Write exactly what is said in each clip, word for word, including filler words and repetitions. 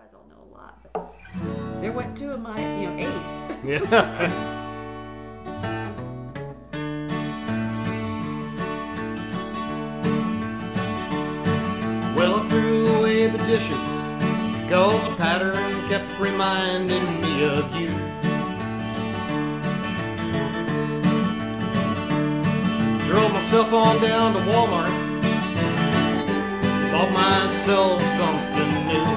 guys all know a lot, but there went two of my, you know, eight. Yeah. Well, I threw away the dishes, 'cause a pattern kept reminding me of you. Drove myself on down to Walmart, bought myself something new.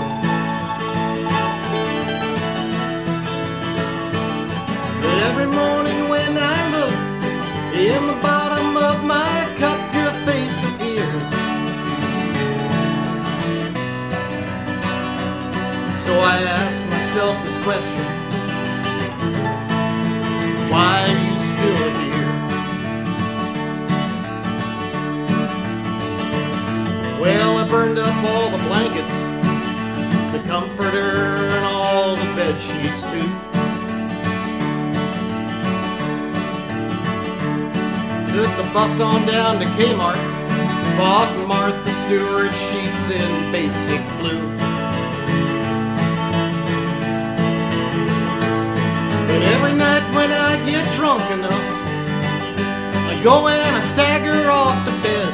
But every morning when I look in the bottom of my cup, your face appears. So I ask myself this question: why are you still here? Well, I burned up all the blankets, the comforter, and all the bed sheets too. Took the bus on down to Kmart, bought Martha Stewart sheets in basic blue. But every night when I get drunk enough, I go and I stagger off to bed.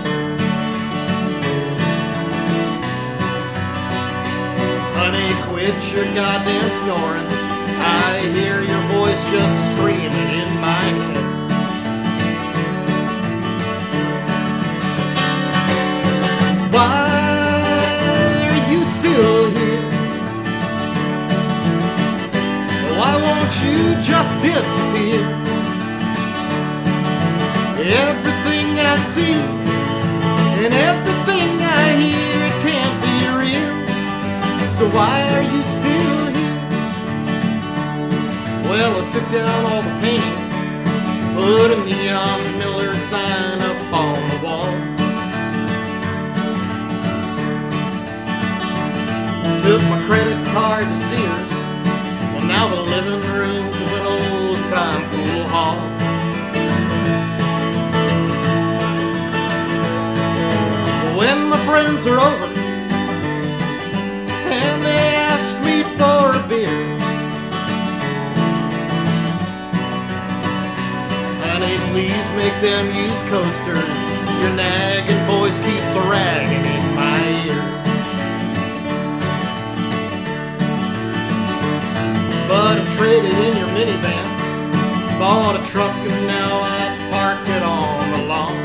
Honey, quit your goddamn snoring. I hear your voice just screaming in my head. Why are you still here? Why won't you just disappear? Everything I see and everything I hear, it can't be real. So why are you still here? Well, I took down all the paintings, put a neon Miller sign up on the wall. Took my credit card to Sears. Now the living room is an old-time pool hall. When my friends are over and they ask me for a beer, honey, please make them use coasters. Your nagging voice keeps a ragging in my ear. But I traded in your minivan, bought a truck, and now I park it on the lawn.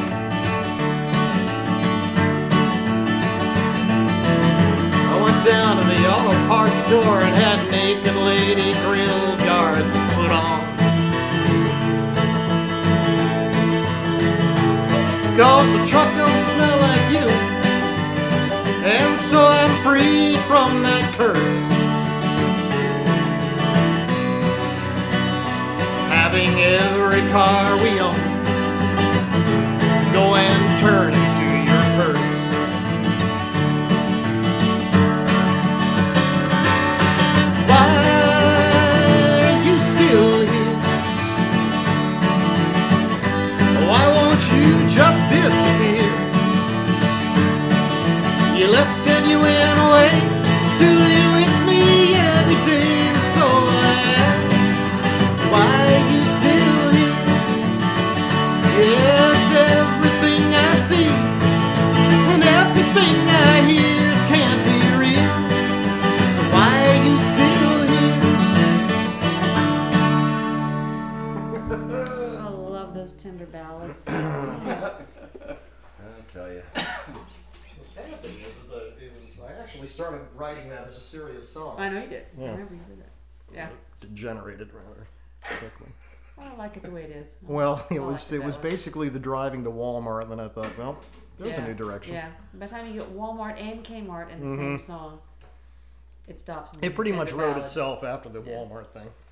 I went down to the auto parts store and had naked lady grill guards put on. 'Cause the truck don't smell like you, and so I'm free from that curse. Having every car we own go and turn into your purse. Why are you still here? Why won't you just disappear? You left and you went away, still you're with me every day, and so I ask, why are you still here? Yes, everything I see and everything I hear can't be real. So why are you still here? I love those tender ballads. I'll tell you. The sad thing is, is that it was, I actually started writing that as a serious song. I know you did. Yeah. I remember you said that. Yeah. Degenerated rather quickly. I don't like it the way it is. Well, it I was like it was that way. basically the driving to Walmart, and then I thought, well, there's yeah. a new direction. Yeah. By the time you get Walmart and Kmart in the Mhm. same song, it stops. It pretty much tender wrote ballad. itself after the Yeah. Walmart thing.